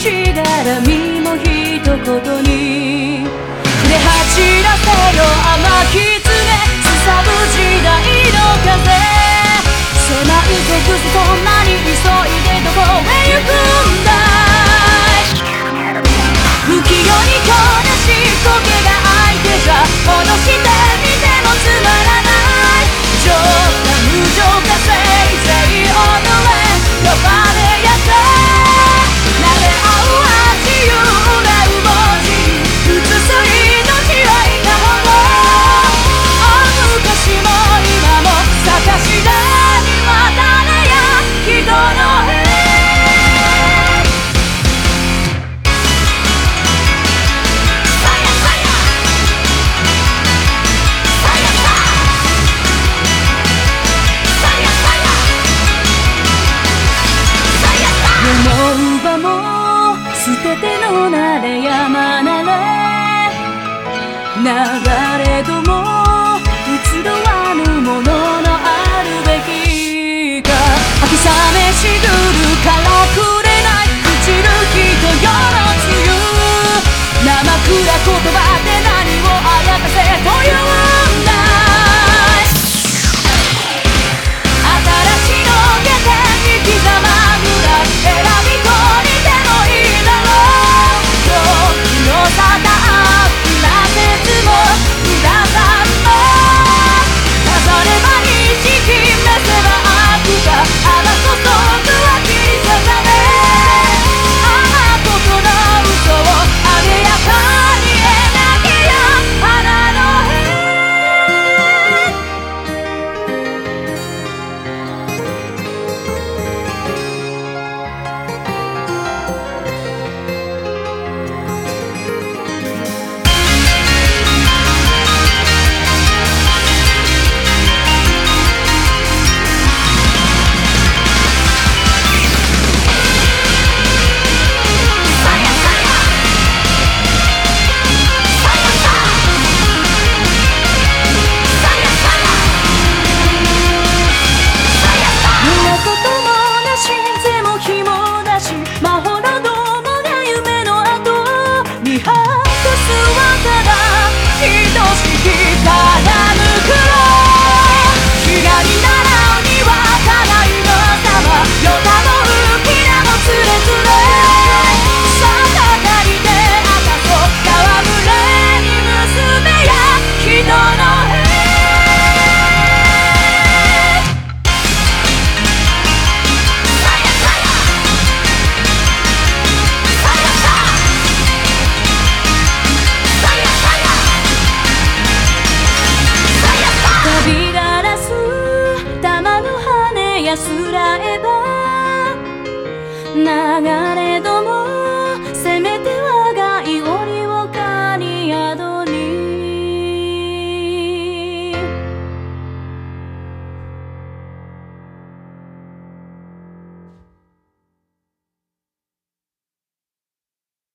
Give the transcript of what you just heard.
しがらみも一言に触れ走らせよ天きつねすさぶ時代の風迫う毒素そんなに急いでどこへ行くんだい不器用に今日なし苔が相手じゃ戻してみてもつまらない無情か無情かせいぜい踊れ呼ばれやった慣れ合う味夢う文字映す命はいたもの昔も今も探し出には誰や人の絵思う場も捨ててのなれ山なれ流れども移ろわぬもののあるべきか秋雨しぐるからくれない朽ちる人よの梅雨生暗言葉で何をあやかせというんだい新しいのけて生きざまぐらい選び取りでもいいだろう時の沙汰な説もくださんも飾れば意識めせば悪があら注ぐは切りささめああことの嘘をあでやかに描けや花の絵安らえば流れど